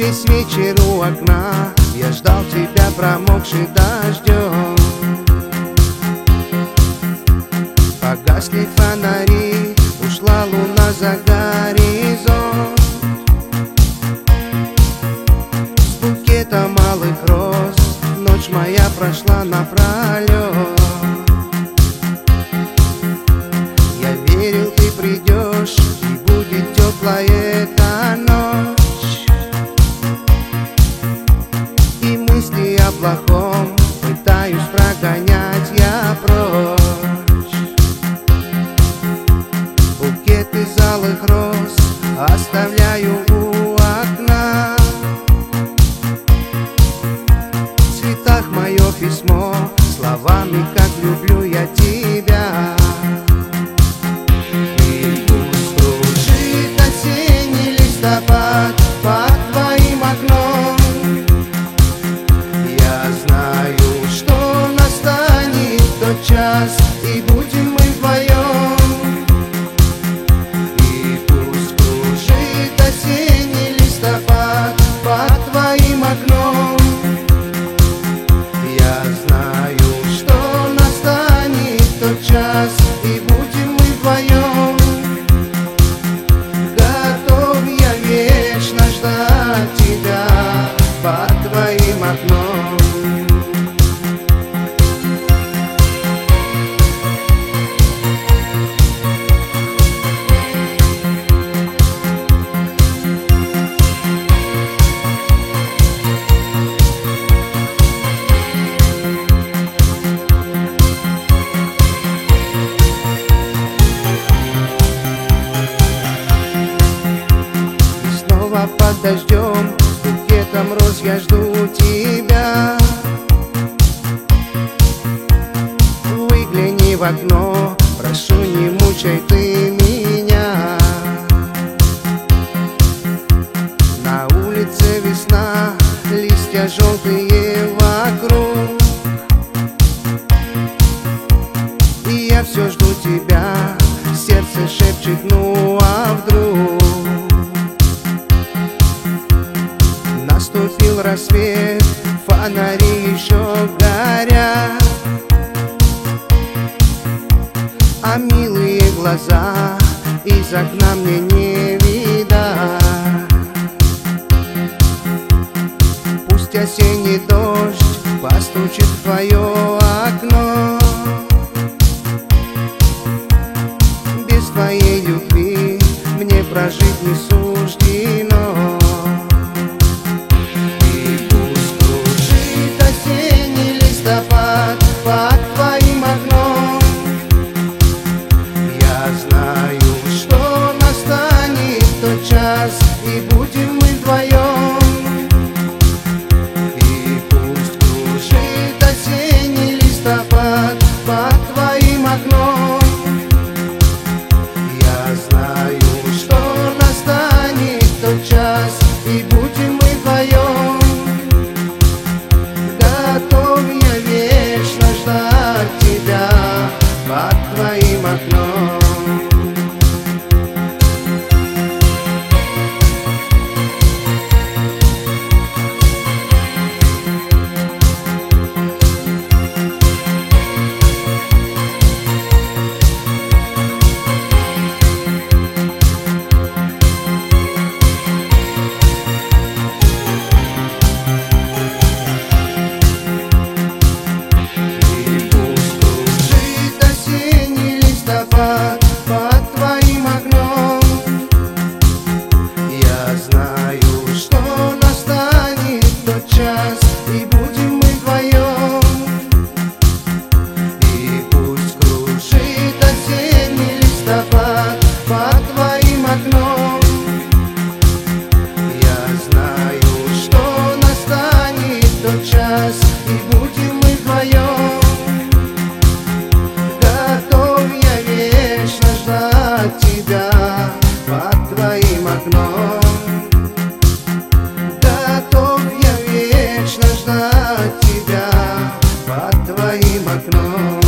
Весь вечер у окна я ждал тебя, промокший дождем. Погасли фонари, ушла луна за горизонт. С букетом малых роз ночь моя прошла напролет. Я верил, ты придешь, и будет теплая эта ночь. И мысли о плохом пытаюсь прогонять я прочь. Букет из алых роз оставляю у окна. В цветах мое письмо, словами, как люблю я тебя. Под твоим окном я знаю, что настанет тот час, и будем мы вдвоем. И пусть кружит осенний листопад под твоим окном. Я знаю, что настанет тот час, и будем мы вдвоем. Тебя под твоим окном. И снова под дождем, букетом роз я жду тебя. Выгляни в окно, прошу, не мучай ты меня. На улице весна, листья желтые вокруг. И я все жду тебя, сердце шепчет, ну а вдруг. Наступил рассвет, фонари еще горят, а милые глаза из окна мне не видать. Пусть осенний дождь постучит в твое окно. Без твоей любви мне прожить не суждено. Под твоим окном я знаю, что настанет тот час, и будем мы вдвоем. И пусть кружит осенний листопад под твоим окном. Я знаю, что настанет тот час, и будем мы вдвоем. Готов я вечно ждать тебя под твоим окном. Под твоим окном я знаю, что настанет тот час, и будем мы вдвоем. И пусть кружит осенний листопад под твоим окном. Я знаю, что настанет тот час, и будем мы вдвоем. Тебя под твоим окном. Готов я вечно ждать тебя под твоим окном.